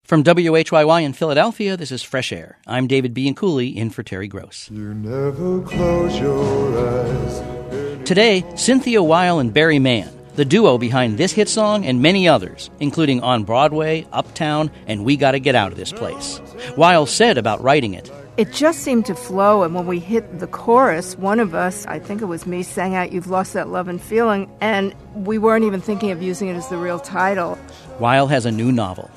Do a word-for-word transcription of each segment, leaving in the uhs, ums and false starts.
From W H Y Y in Philadelphia, this is Fresh Air. I'm David Bianculli, in for Terry Gross. You never close your eyes. Today, Cynthia Weil and Barry Mann, the duo behind this hit song and many others, including On Broadway, Uptown, and We Gotta Get Out of This Place. Weil said about writing it, "It just seemed to flow, and when we hit the chorus, one of us, I think it was me, sang out, 'You've lost that love and feeling,' and we weren't even thinking of using it as the real title." Weil has a new novel.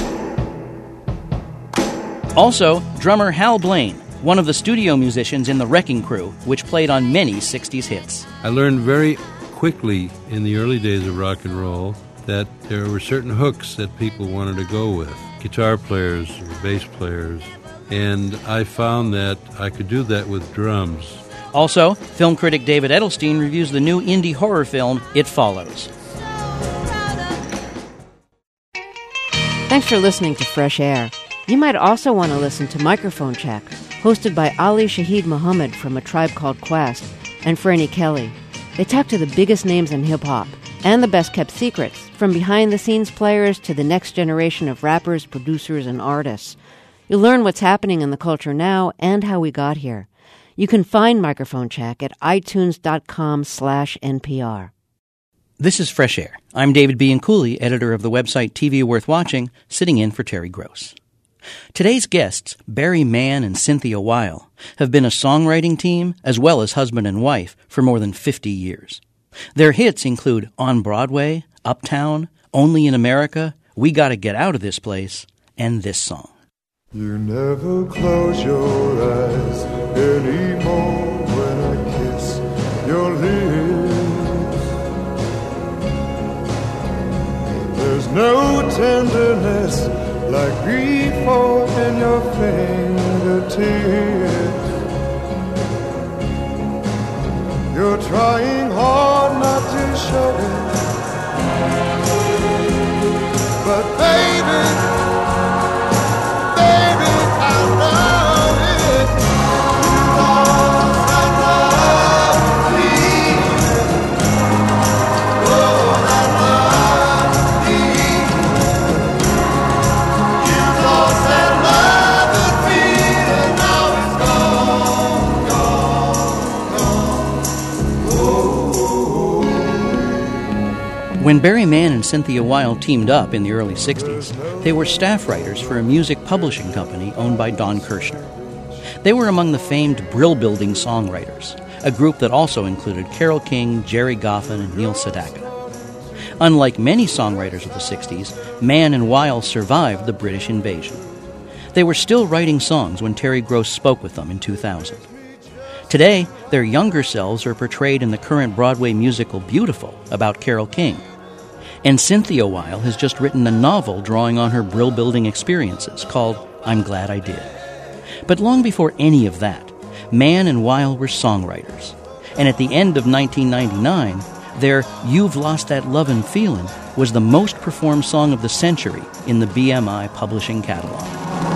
Also, drummer Hal Blaine, one of the studio musicians in the Wrecking Crew, which played on many sixties hits. I learned very quickly in the early days of rock and roll that there were certain hooks that people wanted to go with, guitar players or bass players, and I found that I could do that with drums. Also, film critic David Edelstein reviews the new indie horror film, It Follows. Thanks for listening to Fresh Air. You might also want to listen to Microphone Check, hosted by Ali Shaheed Muhammad from A Tribe Called Quest and Franny Kelly. They talk to the biggest names in hip-hop and the best-kept secrets, from behind-the-scenes players to the next generation of rappers, producers, and artists. You'll learn what's happening in the culture now and how we got here. You can find Microphone Check at itunes.com slash NPR. This is Fresh Air. I'm David Bianculli, editor of the website T V Worth Watching, sitting in for Terry Gross. Today's guests, Barry Mann and Cynthia Weil, have been a songwriting team as well as husband and wife for more than fifty years. Their hits include On Broadway, Uptown, Only in America, We Gotta Get Out of This Place, and this song. You never close your eyes anymore when I kiss your lips. There's no tenderness like grief in your fingertips. You're trying hard not to show it, but baby, When Barry Mann and Cynthia Weil teamed up in the early sixties, they were staff writers for a music publishing company owned by Don Kirshner. They were among the famed Brill Building songwriters, a group that also included Carole King, Jerry Goffin, and Neil Sedaka. Unlike many songwriters of the sixties, Mann and Weil survived the British invasion. They were still writing songs when Terry Gross spoke with them in two thousand. Today, their younger selves are portrayed in the current Broadway musical Beautiful about Carole King. And Cynthia Weil has just written a novel drawing on her Brill Building experiences called I'm Glad I Did. But long before any of that, Mann and Weil were songwriters. And at the end of nineteen ninety-nine, their You've Lost That Lovin' Feelin' was the most performed song of the century in the B M I publishing catalog.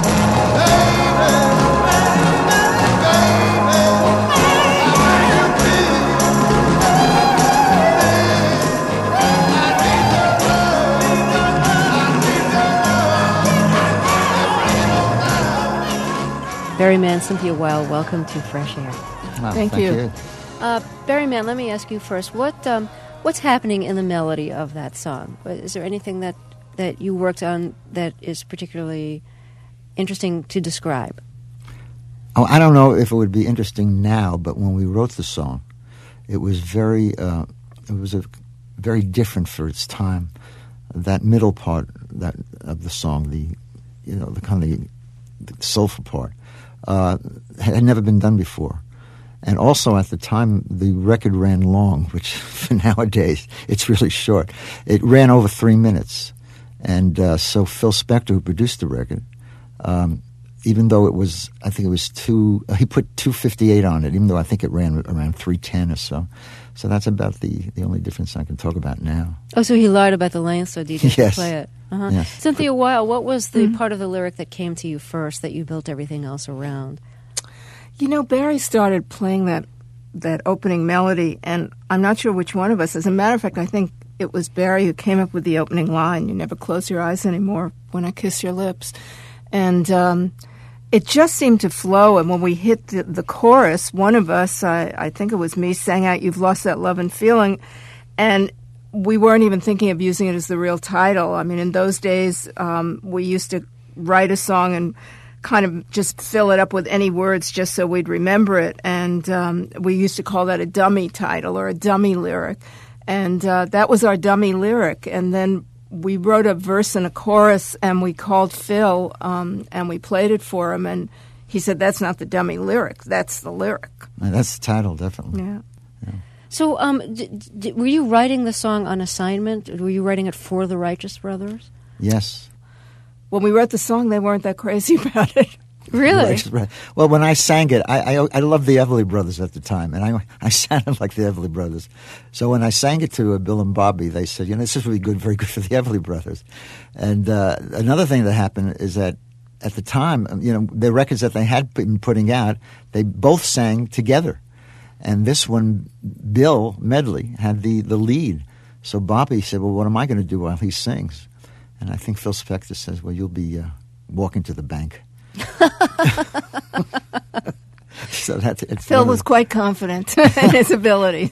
Barry Mann, Cynthia Weil, welcome to Fresh Air. Well, thank, thank you. you. Uh, Barry Mann, let me ask you first, what um, what's happening in the melody of that song? Is there anything that, that you worked on that is particularly interesting to describe? Oh, I don't know if it would be interesting now, but when we wrote the song, it was very, uh, it was a very different for its time. That middle part that of the song, the you know the kind of the, the soulful part, uh, had never been done before. And also at the time, the record ran long, which for nowadays, it's really short. It ran over three minutes. And uh, so Phil Spector, who produced the record, um, even though it was, I think it was two, uh, he put two fifty-eight on it, even though I think it ran around three ten or so. So that's about the, the only difference I can talk about now. Oh, so he lied about the length so D J yes. could play it. Uh-huh. Yes. Cynthia Weil, what was the mm-hmm. part of the lyric that came to you first that you built everything else around? You know, Barry started playing that that opening melody, and I'm not sure which one of us. As a matter of fact, I think it was Barry who came up with the opening line, "You never close your eyes anymore when I kiss your lips." And um, it just seemed to flow. And when we hit the, the chorus, one of us, I, I think it was me, sang out, "You've lost that love and feeling." And we weren't even thinking of using it as the real title. I mean, in those days, um, we used to write a song and kind of just fill it up with any words just so we'd remember it. And um, we used to call that a dummy title or a dummy lyric. And uh, that was our dummy lyric. And then we wrote a verse and a chorus, and we called Phil, um, and we played it for him. And he said, "That's not the dummy lyric. That's the lyric." And that's the title, definitely. Yeah. Yeah. So um, d- d- were you writing the song on assignment? Were you writing it for the Righteous Brothers? Yes. When we wrote the song, they weren't that crazy about it. Really? Right. Well, when I sang it, I, I I loved the Everly Brothers at the time, and I I sounded like the Everly Brothers. So when I sang it to uh, Bill and Bobby, they said, "You know, this is really good, very good for the Everly Brothers." And uh, another thing that happened is that at the time, you know, the records that they had been putting out, they both sang together, and this one, Bill Medley, had the the lead. So Bobby said, "Well, what am I going to do while he sings?" And I think Phil Spector says, "Well, you'll be uh, walking to the bank." So that's, it's Phil was quite confident in his abilities.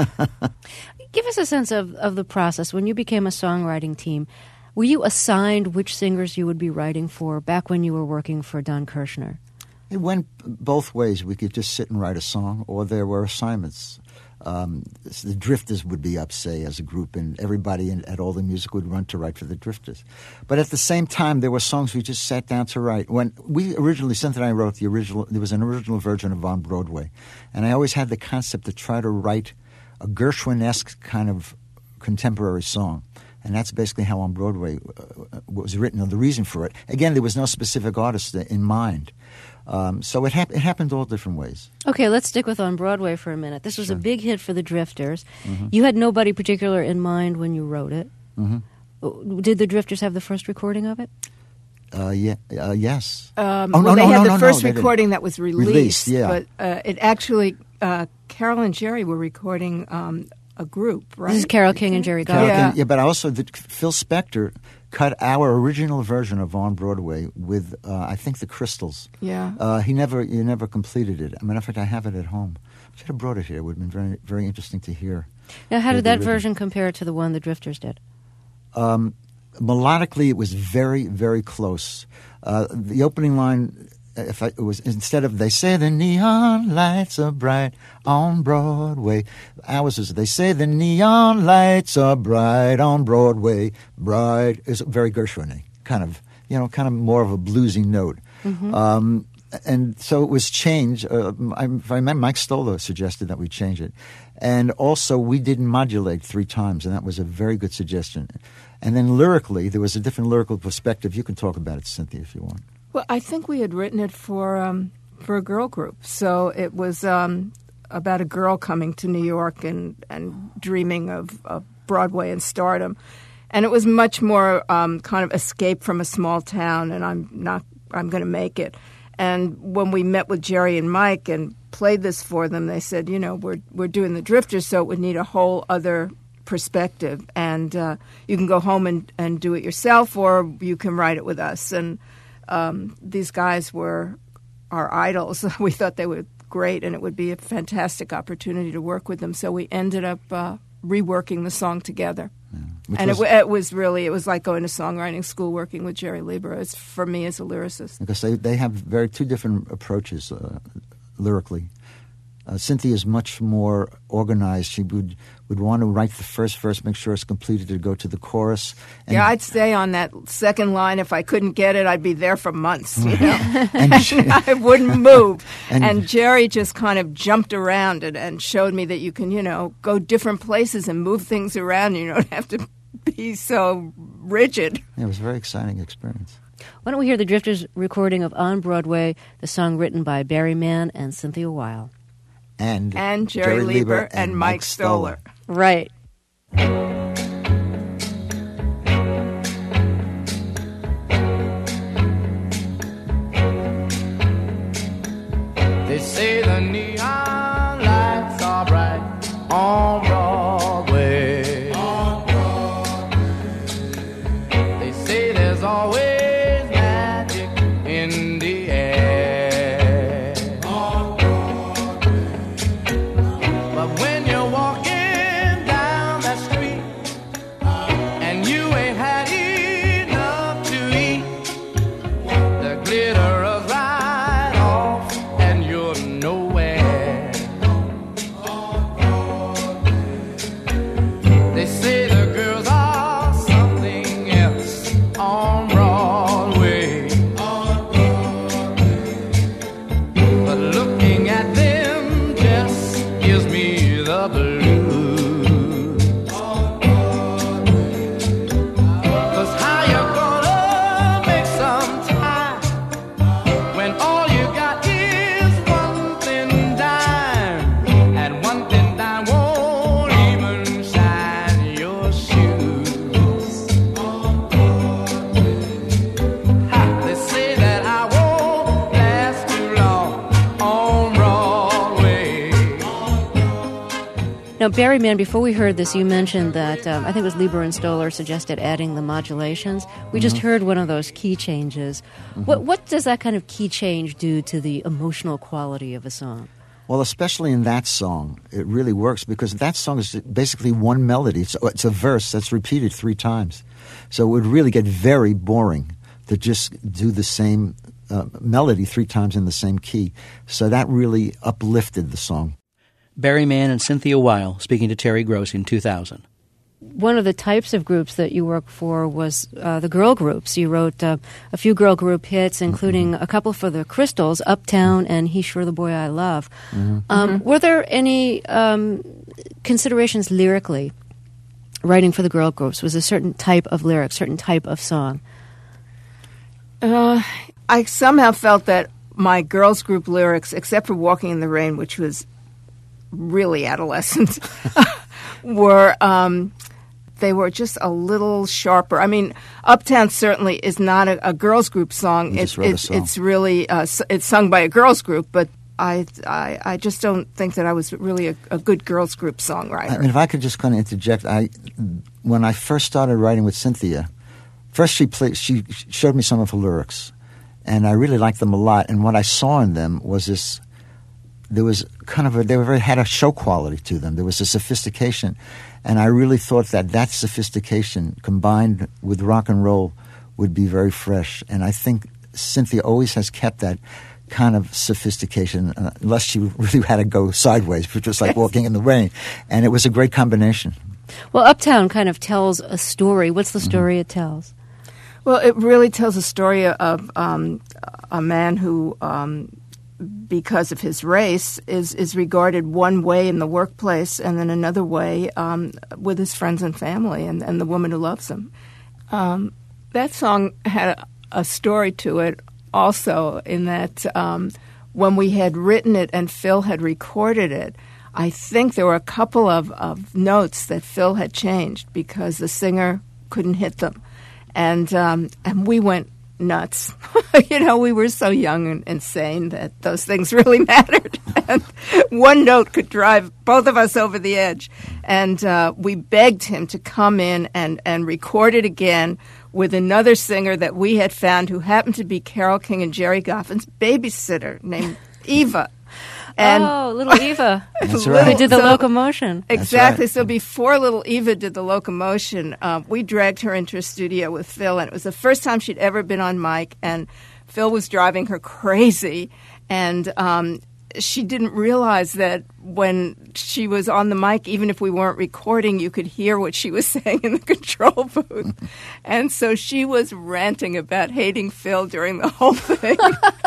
Give us a sense of, of the process. When you became a songwriting team, were you assigned which singers you would be writing for back when you were working for Don Kirshner? It went both ways. We could just sit and write a song, or there were assignments. Um, the Drifters would be up, say, as a group, and everybody in, at All the Music would run to write for the Drifters. But at the same time, there were songs we just sat down to write. When we originally, Cynthia and I wrote the original, there was an original version of On Broadway, and I always had the concept to try to write a Gershwin-esque kind of contemporary song. And that's basically how On Broadway uh, was written, and the reason for it. Again, there was no specific artist in mind. Um, so it, hap- it happened all different ways. Okay, let's stick with On Broadway for a minute. This was Sure. a big hit for the Drifters. Mm-hmm. You had nobody particular in mind when you wrote it. Mm-hmm. Did the Drifters have the first recording of it? Uh, yeah, uh, yes. Um, oh, no, well, they no, had no, the no, first no, they recording didn't. that was released, Released, yeah. but uh, it actually, uh, Carol and Jerry were recording um, a group, right? This is Carole King and Jerry Carole Garland. Yeah. King- yeah, but also the, Phil Spector cut our original version of On Broadway with, uh, I think, the Crystals. Yeah. Uh, he never, he never completed it. As a matter of fact, I have it at home. I should have brought it here. It would have been very, very interesting to hear. Now, how Yeah, did the that original. version compare to the one the Drifters did? Um, melodically, it was very, very close. Uh, the opening line, if I, it was instead of "They say the neon lights are bright on Broadway," ours is "They say the neon lights are bright on Broadway." Bright is very Gershwin-y, kind of, you know, kind of more of a bluesy note. Mm-hmm. Um, and so it was changed. Uh, I, if I remember, Mike Stoller suggested that we change it. And also, we didn't modulate three times, and that was a very good suggestion. And then lyrically, there was a different lyrical perspective. You can talk about it, Cynthia, if you want. Well, I think we had written it for um, for a girl group, so it was um, about a girl coming to New York and, and dreaming of, of Broadway and stardom, and it was much more um, kind of escape from a small town, and I'm not I'm going to make it. And when we met with Jerry and Mike and played this for them, they said, you know, we're we're doing the Drifters, so it would need a whole other perspective, and uh, you can go home and, and do it yourself, or you can write it with us. And um, these guys were our idols. We thought they were great, and it would be a fantastic opportunity to work with them. So we ended up uh, reworking the song together. Which and was, it, w- it was really, it was like going to songwriting school working with Jerry Lieber. It's for me as a lyricist. because they, they have very two different approaches uh, lyrically. Uh, Cynthia is much more organized. She would, would want to write the first verse, make sure it's completed, to go to the chorus. And Yeah, I'd stay on that second line. If I couldn't get it, I'd be there for months, you know. and and she- I wouldn't move. And- And, Jerry just kind of jumped around and, and showed me that you can, you know, go different places and move things around. You don't have to be so rigid. yeah, it was a very exciting experience. Why don't we hear the Drifters' recording of On Broadway, the song written by Barry Mann and Cynthia Weil. And, And Jerry, Lieber and, Mike Stoller. Right. They say the neon lights are bright on Broadway. On Broadway. Now, Barry Mann, before we heard this, you mentioned that, um, I think it was Lieber and Stoller suggested adding the modulations. We mm-hmm. just heard one of those key changes. Mm-hmm. What, what does that kind of key change do to the emotional quality of a song? Well, especially in that song, it really works because that song is basically one melody. It's, it's a verse that's repeated three times. So it would really get very boring to just do the same uh, melody three times in the same key. So that really uplifted the song. Barry Mann and Cynthia Weil speaking to Terry Gross in two thousand. One of the types of groups that you worked for was uh, the girl groups. You wrote uh, a few girl group hits, including mm-hmm. a couple for the Crystals, Uptown and He's Sure the Boy I Love. Mm-hmm. Um, mm-hmm. Were there any um, considerations lyrically, writing for the girl groups? Was a certain type of lyric, certain type of song? Uh, I somehow felt that my girls group lyrics, except for Walking in the Rain, which was really adolescent, were um, they were just a little sharper. I mean, Uptown certainly is not a, a girls group song. You it, just wrote it, a song. It's really uh, it's sung by a girls group, but I, I I just don't think that I was really a, a good girls group songwriter. I mean, if I could just kind of interject, I when I first started writing with Cynthia, first she played, she showed me some of her lyrics, and I really liked them a lot. And what I saw in them was this. There was kind of a, they were very, had a show quality to them. There was a sophistication. And I really thought that that sophistication combined with rock and roll would be very fresh. And I think Cynthia always has kept that kind of sophistication, uh, unless she really had to go sideways, which was like Walking in the Rain. And it was a great combination. Well, Uptown kind of tells a story. What's the story mm-hmm. it tells? Well, it really tells a story of um, a man who... Um, because of his race, is, is regarded one way in the workplace and then another way um, with his friends and family and, and the woman who loves him. Um, that song had a, a story to it also in that um, when we had written it and Phil had recorded it, I think there were a couple of, of notes that Phil had changed because the singer couldn't hit them. And, um, and we went nuts. You know, we were so young and insane that those things really mattered. And one note could drive both of us over the edge. And uh, we begged him to come in and, and record it again with another singer that we had found who happened to be Carole King and Jerry Goffin's babysitter named Eva. And oh, little Eva. That's right. Who did the so, locomotion. Exactly. Right. So before little Eva did the locomotion, uh, we dragged her into a studio with Phil, and it was the first time she'd ever been on mic, and Phil was driving her crazy, and um, she didn't realize that when she was on the mic, even if we weren't recording, you could hear what she was saying in the control booth. And so she was ranting about hating Phil during the whole thing.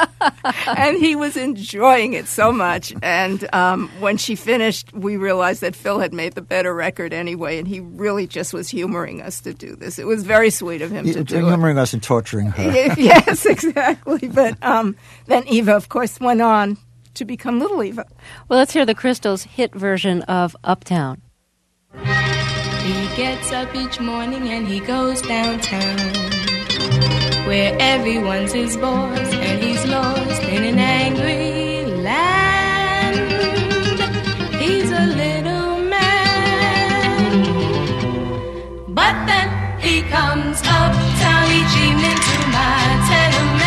And he was enjoying it so much. And um, when she finished, we realized that Phil had made the better record anyway, and he really just was humoring us to do this. It was very sweet of him he, to do humoring it. Humoring us and torturing her. Yes, exactly. But um, then Eva, of course, went on to become Little Eva. Well, let's hear the Crystals' hit version of Uptown. He gets up each morning and he goes downtown, where everyone's his boss and he's lost in an angry land. He's a little man, but then he comes uptown each evening to my tenement.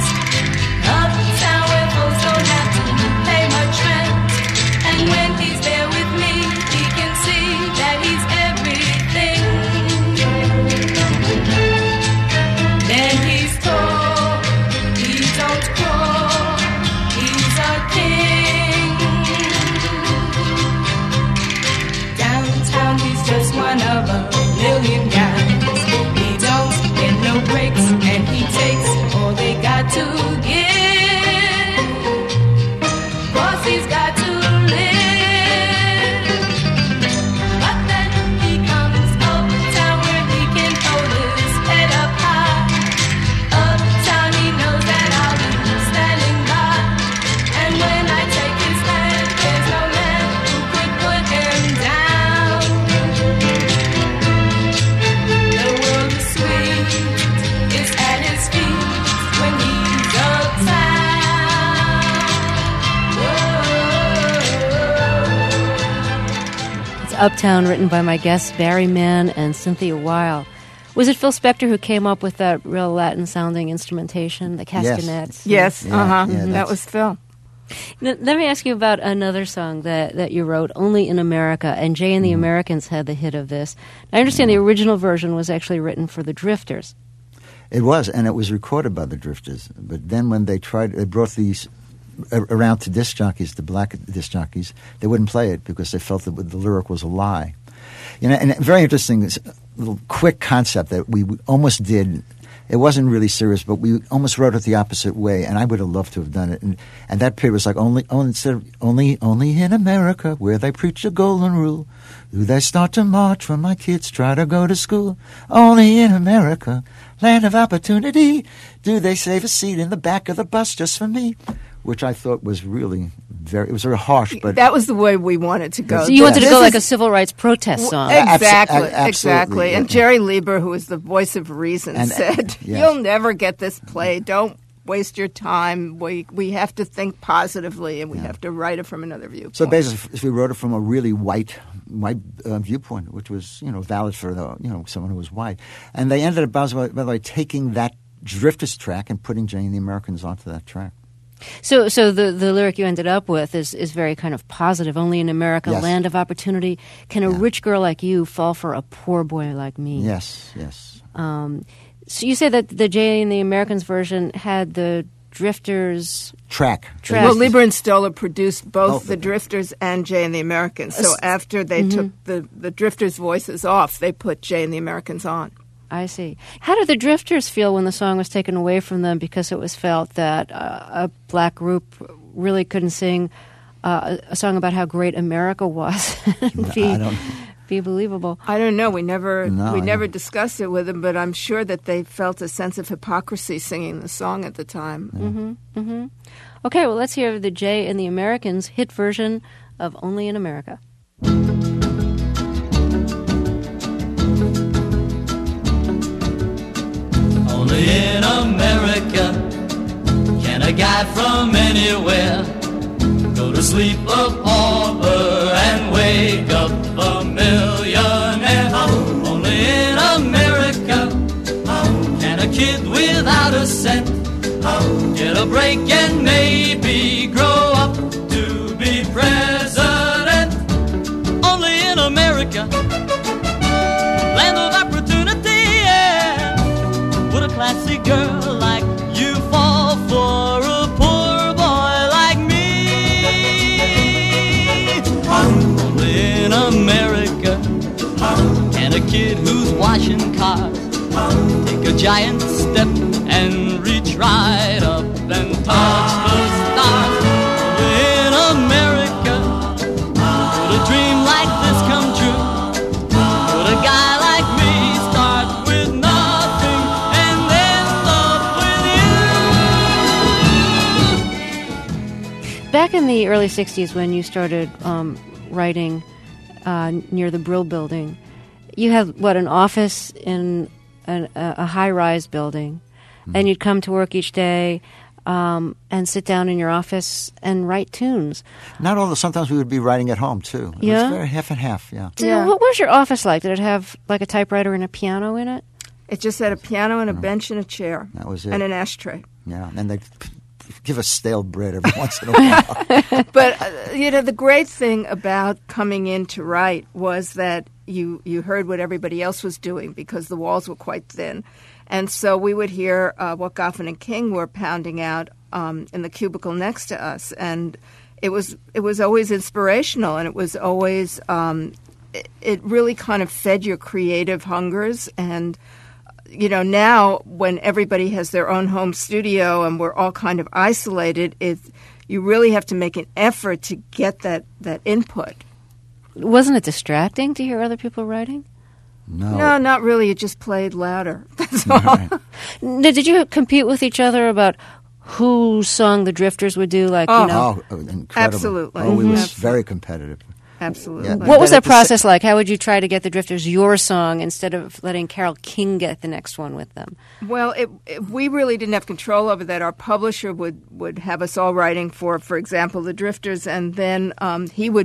Uptown where folks don't have to pay much rent, and when he's there with me, he can see that he's everything. Then he's tall, he don't crawl, he's a king. Downtown he's just one of a million guys. He don't Uptown, written by my guests Barry Mann and Cynthia Weil. Was it Phil Spector who came up with that real Latin-sounding instrumentation, the castanets? Yes, Yeah, uh-huh. yeah, that that's- was Phil. Now, let me ask you about another song that, that you wrote, Only in America, and Jay and the Americans had the hit of this. I understand the original version was actually written for the Drifters. It was, and it was recorded by the Drifters. But then when they tried, they brought these a- around to disc jockeys, the black disc jockeys, they wouldn't play it because they felt that the lyric was a lie. You know, and very interesting, this little quick concept that we almost did. It wasn't really serious, but we almost wrote it the opposite way, and I would have loved to have done it. And, and that period was like only, only instead of only, only in America, where they preach the golden rule, do they start to march when my kids try to go to school? Only in America, land of opportunity, do they save a seat in the back of the bus just for me? Which I thought was really very, it was very harsh, but That was the way we wanted to go. So you wanted to This go is- like a civil rights protest song. Abso- Exactly, a- absolutely, exactly. And yeah. Jerry Lieber, who is the voice of reason, And- said, yeah. "You'll never get this play. Don't waste your time. We we have to think positively, and we have to write it from another viewpoint." So basically, we wrote it from a really white, white uh, viewpoint, which was, you know, valid for the, you know, someone who was white. And they ended up, by the way, taking that Drifters track and putting Jay and the Americans onto that track. So, so the, the lyric you ended up with is, is very kind of positive. Only in America, Yes. land of opportunity, can a Yeah. rich girl like you fall for a poor boy like me? Yes, yes. Um, so you say that the Jay and the Americans version had the Drifters. Track. Track. Well, Lieber and Stoller produced both, Both of the them. Drifters and Jay and the Americans. So S- after they Mhm. took the, the Drifters' voices off, they put Jay and the Americans on. I see. How did the Drifters feel when the song was taken away from them because it was felt that uh, a black group really couldn't sing uh, a song about how great America was and be, I don't- be believable? I don't know. We never No, we I never don't- discussed it with them, but I'm sure that they felt a sense of hypocrisy singing the song at the time. Mm-hmm, mm-hmm. Okay, well, let's hear the Jay and the Americans hit version of Only in America. Only in America can a guy from anywhere go to sleep a pauper and wake up a millionaire. Only in America can a kid without a cent get a break and maybe grow up to be president. Only in America, land of opportunity, yeah. Would a classy girl like you fall for a poor boy like me? Only in America can a kid who's washing cars take a giant step and reach right up and touch the stars. Only in America could a dream like this come true. Could a guy like me start with nothing and end up with you? Back in the early sixties when you started um, writing uh, near the Brill Building, you had, what, an office in an, a, a high-rise building, Mm-hmm. and you'd come to work each day um, and sit down in your office and write tunes. Not all the, sometimes we would be writing at home, too. It Yeah? was very half and half, yeah. So Yeah. what was your office like? Did it have like a typewriter and a piano in it? It just had a piano and a bench and a chair. That was it. And an ashtray. Yeah, and they'd give us stale bread every once in a while. But, uh, you know, the great thing about coming in to write was that you, you heard what everybody else was doing because the walls were quite thin. And so we would hear uh, what Goffin and King were pounding out um, in the cubicle next to us. And it was it was always inspirational, and it was always, um, it, it really kind of fed your creative hungers. And, you know, now when everybody has their own home studio and we're all kind of isolated, it, you really have to make an effort to get that, that input. Wasn't it distracting to hear other people writing? No. No, not really. It just played louder. That's all. Right. N- Did you compete with each other about whose song the Drifters would do? Like, Oh. you know, Oh, incredible. Absolutely. Oh, we Mhm. was Absolutely. very competitive. Absolutely. Yeah. what was But that at the sa- process like? How would you try to get the Drifters your song instead of letting Carole King get the next one with them? Well, it, it, we really didn't have control over that. Our publisher would, would have us all writing for, for example, the Drifters, and then um, he would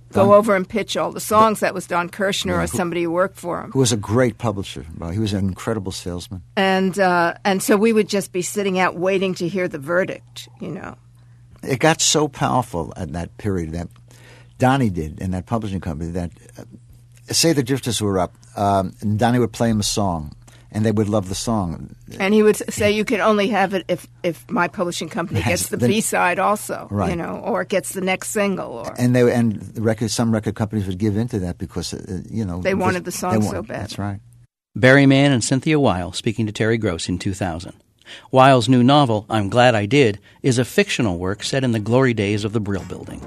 go Don, over and pitch all the songs. That was Don Kirshner yeah, or somebody who worked for him. Who was a great publisher. Well, he was an incredible salesman. And uh, and so we would just be sitting out waiting to hear the verdict, you know. It got so powerful at that period that Donnie did in that publishing company that, uh, say the Drifters were up, um, and Donnie would play them a song, and they would love the song. And he would say, you can only have it if, if my publishing company Yes, gets the then- B-side also, Right. you know, or gets the next single. Or And they and the record, some record companies would give into that because, uh, you know. They just- wanted the song they so wanted- bad. That's right. Barry Mann and Cynthia Weil speaking to Terry Gross in two thousand. Weil's new novel, I'm Glad I Did, is a fictional work set in the glory days of the Brill Building.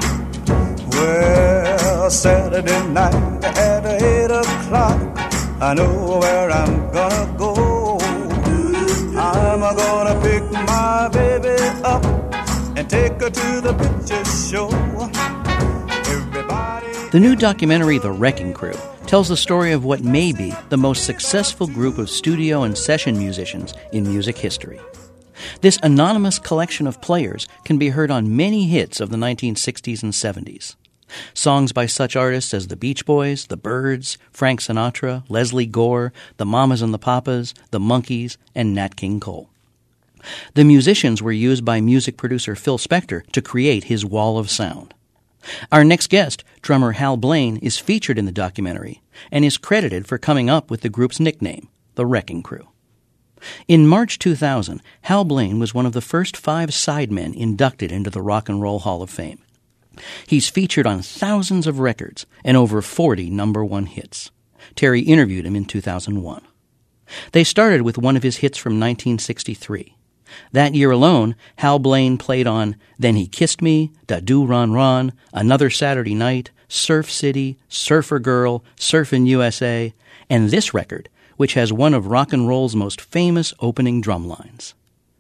Well, Saturday night at eight o'clock, I know where I'm gonna go. I'm gonna pick my baby up and take her to the picture show. Everybody. The new documentary, The Wrecking Crew, tells the story of what may be the most successful group of studio and session musicians in music history. This anonymous collection of players can be heard on many hits of the nineteen sixties and seventies. Songs by such artists as the Beach Boys, the Byrds, Frank Sinatra, Leslie Gore, the Mamas and the Papas, the Monkees, and Nat King Cole. The musicians were used by music producer Phil Spector to create his wall of sound. Our next guest, drummer Hal Blaine, is featured in the documentary and is credited for coming up with the group's nickname, the Wrecking Crew. In March two thousand, Hal Blaine was one of the first five sidemen inducted into the Rock and Roll Hall of Fame. He's featured on thousands of records and over forty number one hits. Terry interviewed him in two thousand one. They started with one of his hits from nineteen sixty-three. That year alone, Hal Blaine played on Then He Kissed Me, Da Do Ron Ron, Another Saturday Night, Surf City, Surfer Girl, Surfin' U S A, and this record, which has one of rock and roll's most famous opening drum lines.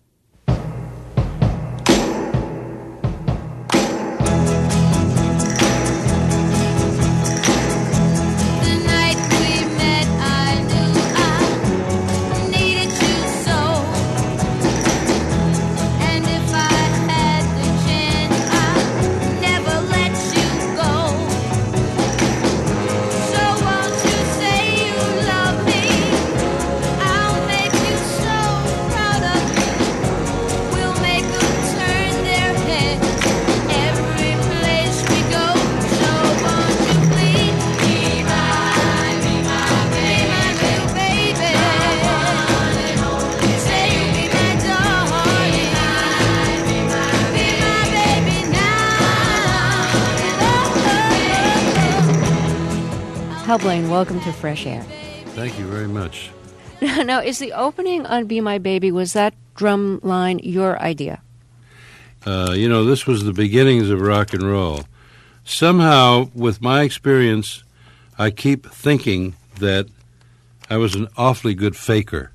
Hal Blaine, welcome to Fresh Air. Thank you very much. Now, is the opening on Be My Baby, was that drum line your idea? Uh, you know, this was the beginnings of rock and roll. Somehow, with my experience, I keep thinking that I was an awfully good faker.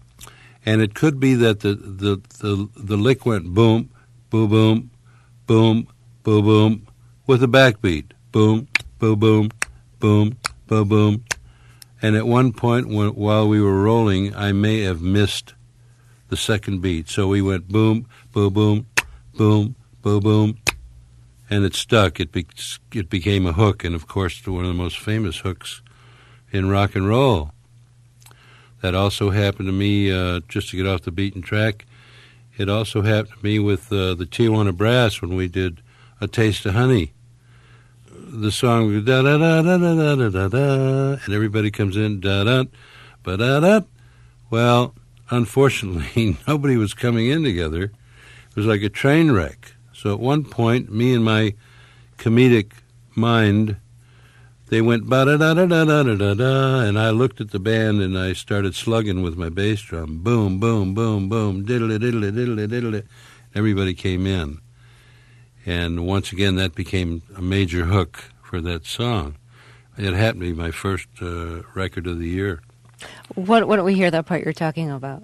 And it could be that the, the, the, the lick went boom, boom, boom, boom, boom, boom, with a backbeat. Boom, boom, boom, boom, boom, boom. And at one point, when, while we were rolling, I may have missed the second beat. So we went boom, boom, boom, boom, boom, boom, and it stuck. It, be, it became a hook, and of course, one of the most famous hooks in rock and roll. That also happened to me, uh, just to get off the beaten track, it also happened to me with uh, the Tijuana Brass when we did A Taste of Honey. The song, da da da da da da da da, and everybody comes in, da da, ba da da. Well, unfortunately, nobody was coming in together. It was like a train wreck. So at one point, me and my comedic mind, they went ba da da da da da da da da, and I looked at the band and I started slugging with my bass drum, boom, boom, boom, boom, diddly diddly diddly diddly. Everybody came in. And once again, that became a major hook for that song. It happened to be my first uh, record of the year. Why, why don't we hear that part you're talking about?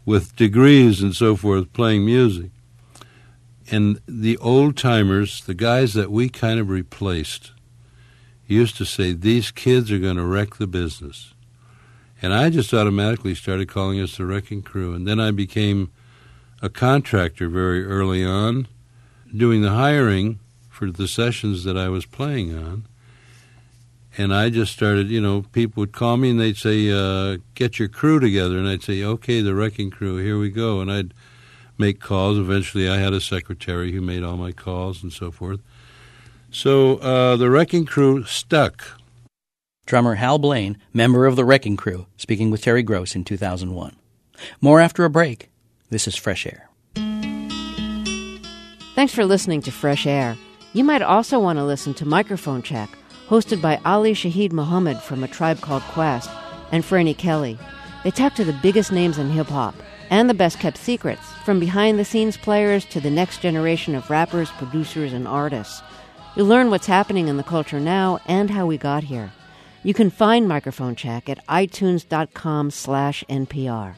with degrees and so forth playing music. And the old-timers, the guys that we kind of replaced, used to say, these kids are going to wreck the business. And I just automatically started calling us the Wrecking Crew. And then I became a contractor very early on, doing the hiring for the sessions that I was playing on. And I just started, you know, people would call me and they'd say, uh, get your crew together. And I'd say, okay, the Wrecking Crew, here we go. And I'd make calls. Eventually I had a secretary who made all my calls and so forth. So uh, the Wrecking Crew stuck. Drummer Hal Blaine, member of the Wrecking Crew, speaking with Terry Gross in two thousand one. More after a break. This is Fresh Air. Thanks for listening to Fresh Air. You might also want to listen to Microphone Check, hosted by Ali Shaheed Muhammad from A Tribe Called Quest and Franny Kelly. They talk to the biggest names in hip-hop and the best-kept secrets, from behind-the-scenes players to the next generation of rappers, producers, and artists. You'll learn what's happening in the culture now and how we got here. You can find Microphone Check at itunes.com slash NPR.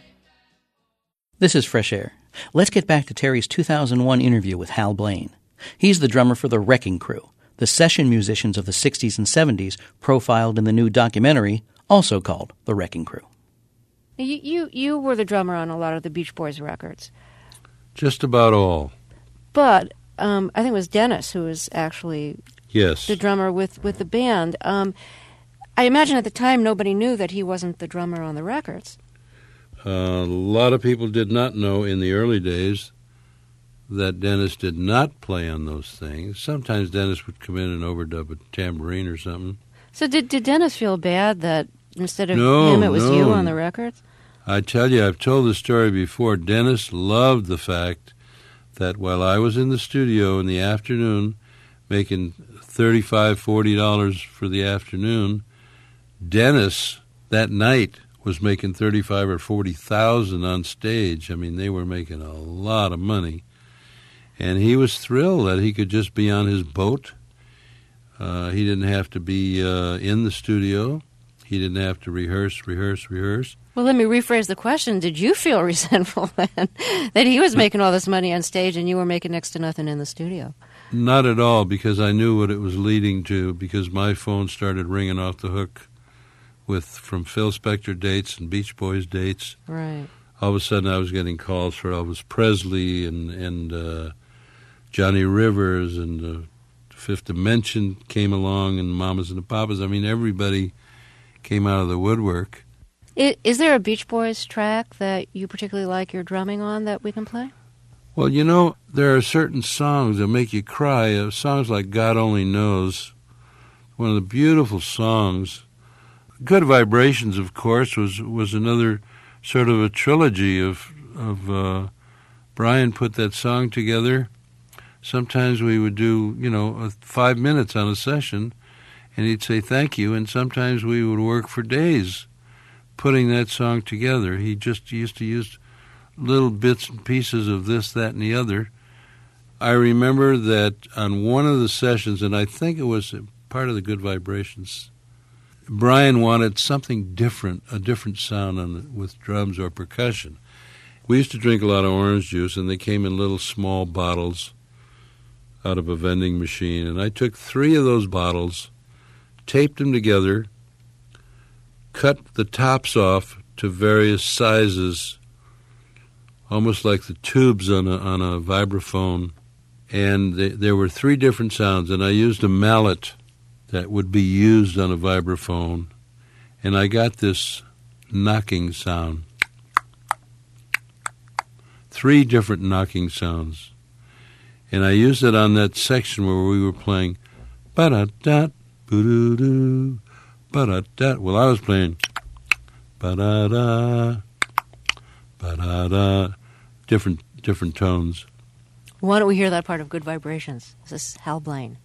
This is Fresh Air. Let's get back to Terry's two thousand one interview with Hal Blaine. He's the drummer for the Wrecking Crew, the session musicians of the sixties and seventies profiled in the new documentary, also called The Wrecking Crew. You, you, you were the drummer on a lot of the Beach Boys records. Just about all. But um, I think it was Dennis who was actually yes. the drummer with, with the band. Um, I imagine at the time nobody knew that he wasn't the drummer on the records. Uh, a lot of people did not know in the early days that Dennis did not play on those things. Sometimes Dennis would come in and overdub a tambourine or something. So did, did Dennis feel bad that instead of no, him it was no. you on the records? I tell you, I've told the story before. Dennis loved the fact that while I was in the studio in the afternoon making thirty-five dollars, forty dollars for the afternoon, Dennis that night was making thirty-five or forty thousand on stage. I mean, they were making a lot of money, and he was thrilled that he could just be on his boat. Uh, he didn't have to be uh, in the studio. He didn't have to rehearse, rehearse, rehearse. Well, let me rephrase the question. Did you feel resentful then that he was making all this money on stage and you were making next to nothing in the studio? Not at all, because I knew what it was leading to, because my phone started ringing off the hook with from Phil Spector dates and Beach Boys dates. Right. All of a sudden I was getting calls for Elvis Presley and, and uh, Johnny Rivers, and uh, Fifth Dimension came along, and Mamas and the Papas. I mean, everybody came out of the woodwork. Is, is there a Beach Boys track that you particularly like your drumming on that we can play? Well, you know, there are certain songs that make you cry. Uh, songs like God Only Knows, one of the beautiful songs. Good Vibrations, of course, was, was another sort of a trilogy of, of uh, Brian put that song together. Sometimes we would do, you know, five minutes on a session, and he'd say thank you, and sometimes we would work for days putting that song together. He just used to use little bits and pieces of this, that, and the other. I remember that on one of the sessions, and I think it was part of the Good Vibrations, Brian wanted something different, a different sound on the, with drums or percussion. We used to drink a lot of orange juice, and they came in little small bottles out of a vending machine. And I took three of those bottles, taped them together, cut the tops off to various sizes, almost like the tubes on a, on a vibraphone. And they, there were three different sounds, and I used a mallet that would be used on a vibraphone, and I got this knocking sound. Three different knocking sounds. And I used it on that section where we were playing ba-da-da, boo-doo-doo, ba-da-da. Well, I was playing ba-da-da, ba-da-da, different, different tones. Why don't we hear that part of Good Vibrations? This is Hal Blaine.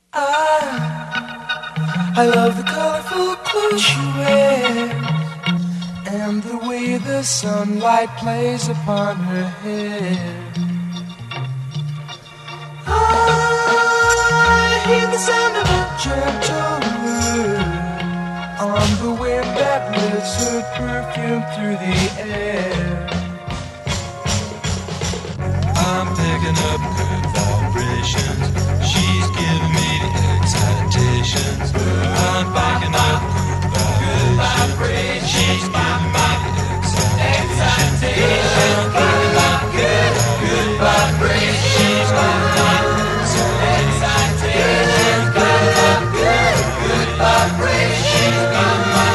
I, I love the colorful clothes she wears and the way the sunlight plays upon her hair. I hear the sound of a gentle word on the wind that lifts her perfume through the air. picking up good vibrations. She's giving me the excitations. I'm picking up good vibrations. She's giving me the excitations. I'm picking up good, good vibrations. She's giving me the excitations. Good, good vibrations. She's giving me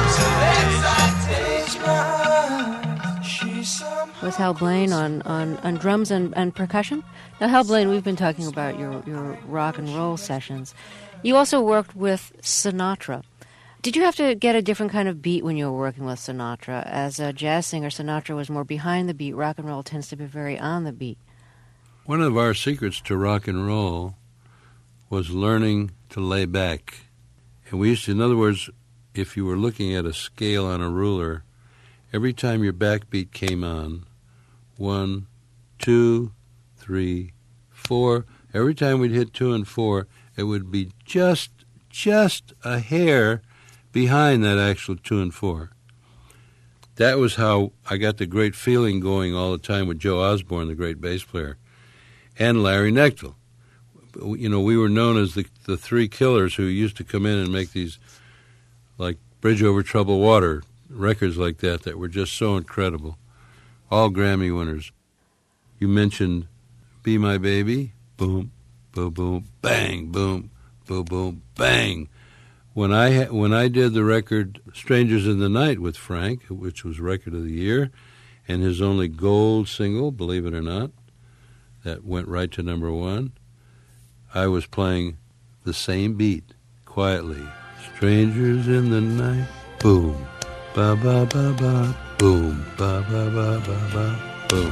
was Hal Blaine on, on, on drums and, and percussion. Now, Hal Blaine, we've been talking about your, your rock and roll sessions. You also worked with Sinatra. Did you have to get a different kind of beat when you were working with Sinatra? As a jazz singer, Sinatra was more behind the beat. Rock and roll tends to be very on the beat. One of our secrets to rock and roll was learning to lay back. And we used to, in other words, if you were looking at a scale on a ruler, every time your backbeat came on, one, two, three, four, every time we'd hit two and four, it would be just, just a hair behind that actual two and four. That was how I got the great feeling going all the time with Joe Osborne, the great bass player, and Larry Knechtel. You know, we were known as the, the three killers who used to come in and make these, like, Bridge Over Troubled Water, records like that that were just so incredible. All Grammy winners. You mentioned Be My Baby, boom, boom, boom, bang, boom, boom, boom, bang. When I ha- when I did the record Strangers in the Night with Frank, which was Record of the Year, and his only gold single, believe it or not, that went right to number one, I was playing the same beat, quietly. Strangers in the Night, boom. Ba ba ba ba, boom, ba ba ba ba ba, boom.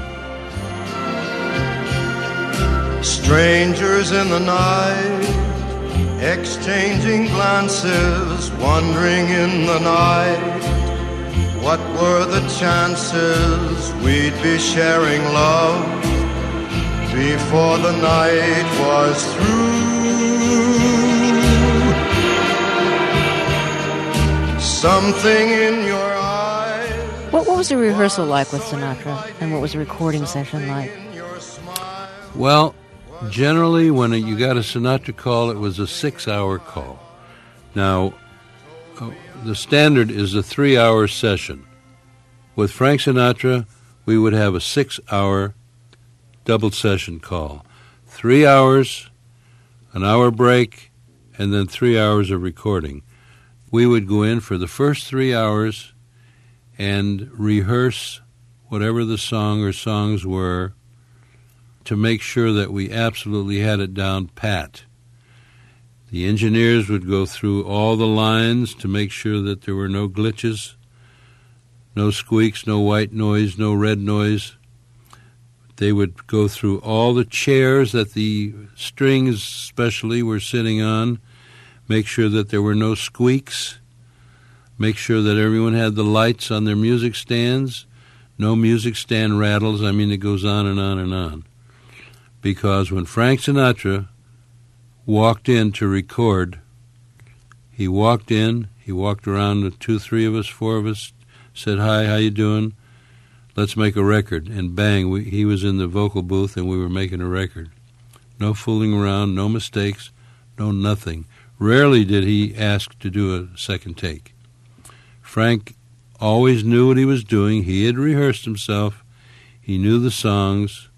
Strangers in the night, exchanging glances, wandering in the night. What were the chances we'd be sharing love before the night was through? Something in your eyes. What, what was the rehearsal like with Sinatra, and what was the recording session like? Well, generally, when you got a Sinatra call, it was a six-hour call. Now, uh, the standard is a three-hour session. With Frank Sinatra, we would have a six-hour double session call. Three hours, an hour break, and then three hours of recording. We would go in for the first three hours and rehearse whatever the song or songs were to make sure that we absolutely had it down pat. The engineers would go through all the lines to make sure that there were no glitches, no squeaks, no white noise, no red noise. They would go through all the chairs that the strings especially were sitting on, make sure that there were no squeaks, make sure that everyone had the lights on their music stands, no music stand rattles. I mean, it goes on and on and on. Because when Frank Sinatra walked in to record, he walked in, he walked around with two, three of us, four of us, said, "Hi, how you doing? Let's make a record." And bang, we, he was in the vocal booth and we were making a record. No fooling around, no mistakes, no nothing. Rarely did he ask to do a second take. Frank always knew what he was doing. He had rehearsed himself. He knew the songs.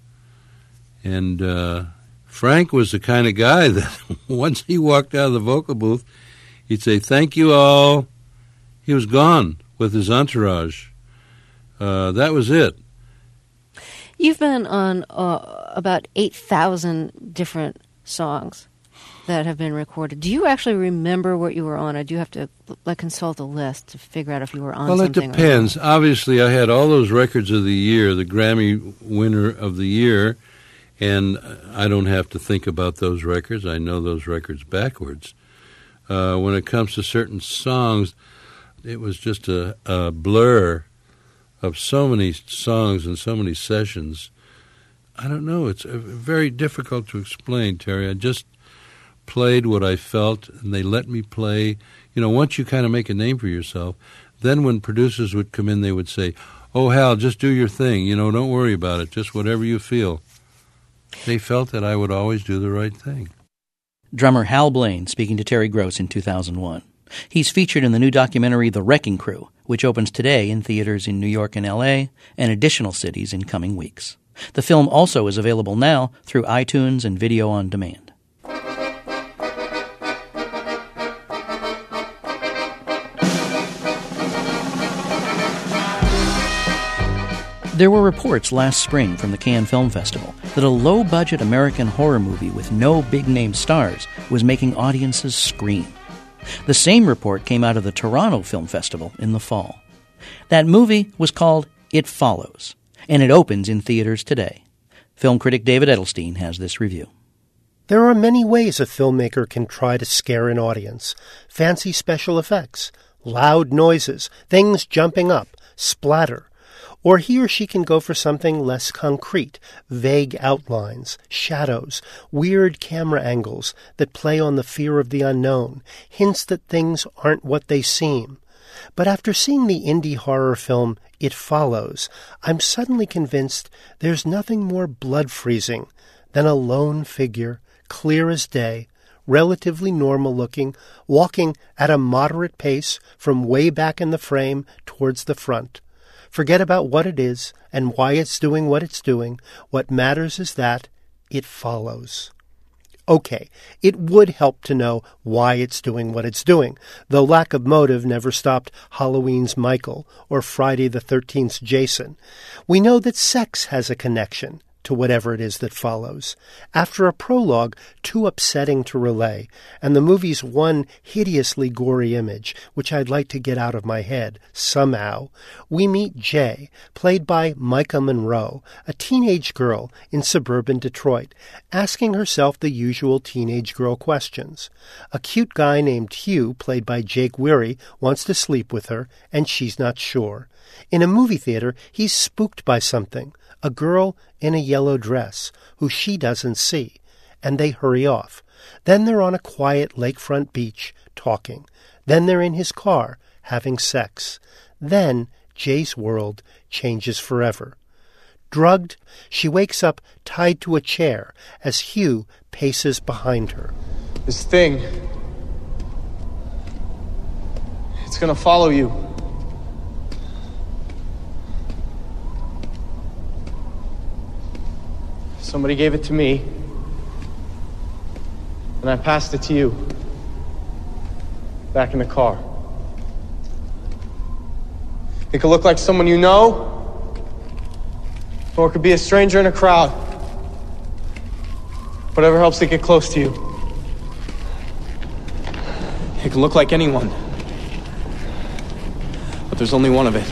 And uh, Frank was the kind of guy that once he walked out of the vocal booth, he'd say, "Thank you all." He was gone with his entourage. Uh, that was it. You've been on uh, about eight thousand different songs that have been recorded. Do you actually remember what you were on, or do you have to like consult a list to figure out if you were on well, something? Well, it depends. Obviously, I had all those records of the year, the Grammy winner of the year, and I don't have to think about those records. I know those records backwards. Uh, when it comes to certain songs, it was just a, a blur of so many songs and so many sessions. I don't know. It's very difficult to explain, Terry. I just played what I felt, and they let me play. You know, once you kind of make a name for yourself, then when producers would come in, they would say, "Oh, Hal, just do your thing. You know, don't worry about it. Just whatever you feel." They felt that I would always do the right thing. Drummer Hal Blaine speaking to Terry Gross in two thousand one. He's featured in the new documentary The Wrecking Crew, which opens today in theaters in New York and L A and additional cities in coming weeks. The film also is available now through iTunes and video on demand. There were reports last spring from the Cannes Film Festival that a low-budget American horror movie with no big-name stars was making audiences scream. The same report came out of the Toronto Film Festival in the fall. That movie was called It Follows, and it opens in theaters today. Film critic David Edelstein has this review. There are many ways a filmmaker can try to scare an audience. Fancy special effects, loud noises, things jumping up, splatter. Or he or she can go for something less concrete, vague outlines, shadows, weird camera angles that play on the fear of the unknown, hints that things aren't what they seem. But after seeing the indie horror film It Follows, I'm suddenly convinced there's nothing more blood-freezing than a lone figure, clear as day, relatively normal-looking, walking at a moderate pace from way back in the frame towards the front. Forget about what it is and why it's doing what it's doing. What matters is that it follows. Okay, it would help to know why it's doing what it's doing, though lack of motive never stopped Halloween's Michael or Friday the thirteenth's Jason. We know that sex has a connection to whatever it is that follows. After a prologue too upsetting to relay, and the movie's one hideously gory image, which I'd like to get out of my head somehow, we meet Jay, played by Micah Monroe, a teenage girl in suburban Detroit, asking herself the usual teenage girl questions. A cute guy named Hugh, played by Jake Weary, wants to sleep with her, and she's not sure. In a movie theater, he's spooked by something, a girl in a yellow dress, who she doesn't see, and they hurry off. Then they're on a quiet lakefront beach, talking. Then they're in his car, having sex. Then Jay's world changes forever. Drugged, she wakes up tied to a chair as Hugh paces behind her. This thing, it's gonna follow you. Somebody gave it to me, and I passed it to you, back in the car. It could look like someone you know, or it could be a stranger in a crowd. Whatever helps it get close to you. It can look like anyone, but there's only one of it.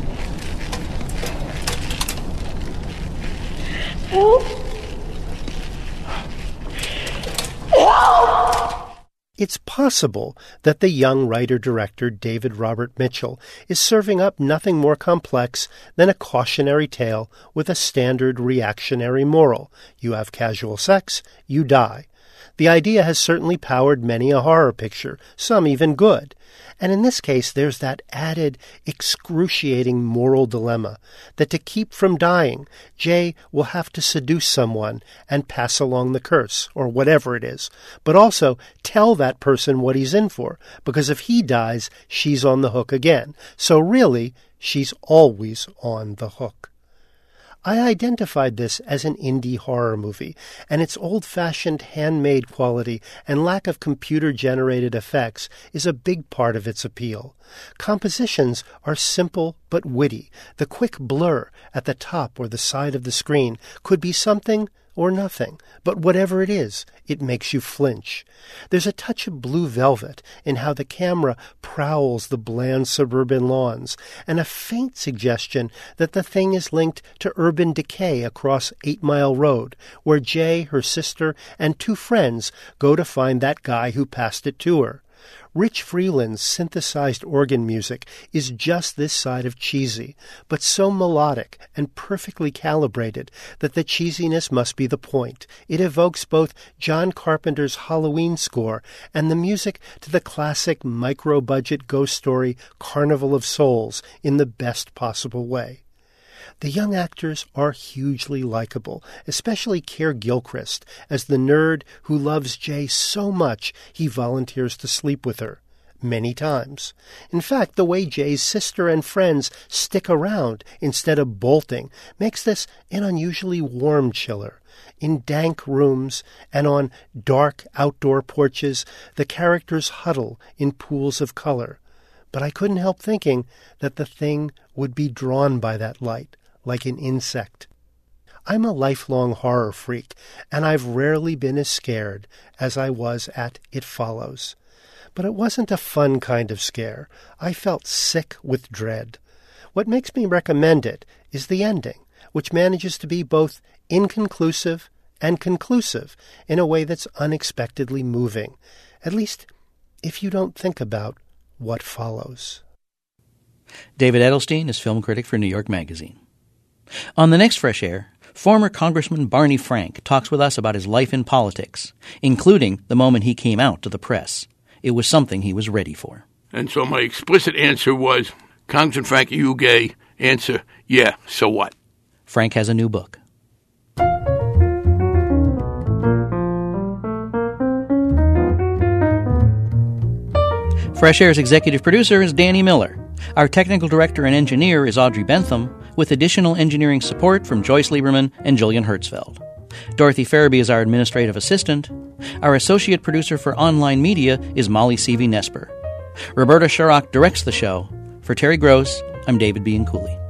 It's possible that the young writer-director David Robert Mitchell is serving up nothing more complex than a cautionary tale with a standard reactionary moral. You have casual sex, you die. The idea has certainly powered many a horror picture, some even good. And in this case, there's that added, excruciating moral dilemma that to keep from dying, Jay will have to seduce someone and pass along the curse, or whatever it is, but also tell that person what he's in for, because if he dies, she's on the hook again. So really, she's always on the hook. I identified this as an indie horror movie, and its old-fashioned handmade quality and lack of computer-generated effects is a big part of its appeal. Compositions are simple but witty. The quick blur at the top or the side of the screen could be something or nothing, but whatever it is, it makes you flinch. There's a touch of blue velvet in how the camera prowls the bland suburban lawns, and a faint suggestion that the thing is linked to urban decay across Eight Mile Road, where Jay, her sister, and two friends go to find that guy who passed it to her. Rich Freeland's synthesized organ music is just this side of cheesy, but so melodic and perfectly calibrated that the cheesiness must be the point. It evokes both John Carpenter's Halloween score and the music to the classic micro-budget ghost story Carnival of Souls in the best possible way. The young actors are hugely likable, especially Keir Gilchrist as the nerd who loves Jay so much he volunteers to sleep with her. Many times. In fact, the way Jay's sister and friends stick around instead of bolting makes this an unusually warm chiller. In dank rooms and on dark outdoor porches, the characters huddle in pools of color. But I couldn't help thinking that the thing would be drawn by that light, like an insect. I'm a lifelong horror freak, and I've rarely been as scared as I was at It Follows. But it wasn't a fun kind of scare. I felt sick with dread. What makes me recommend it is the ending, which manages to be both inconclusive and conclusive in a way that's unexpectedly moving, at least if you don't think about what follows. David Edelstein is film critic for New York Magazine. On the next Fresh Air, former Congressman Barney Frank talks with us about his life in politics, including the moment he came out to the press. It was something he was ready for. And so my explicit answer was, Congressman Frank, are you gay? Answer, yeah, so what? Frank has a new book. Fresh Air's executive producer is Danny Miller. Our technical director and engineer is Audrey Bentham, with additional engineering support from Joyce Lieberman and Jillian Hertzfeld. Dorothy Farabee is our administrative assistant. Our associate producer for online media is Molly Seavey-Nesper. Roberta Sharrock directs the show. For Terry Gross, I'm David Bianculli.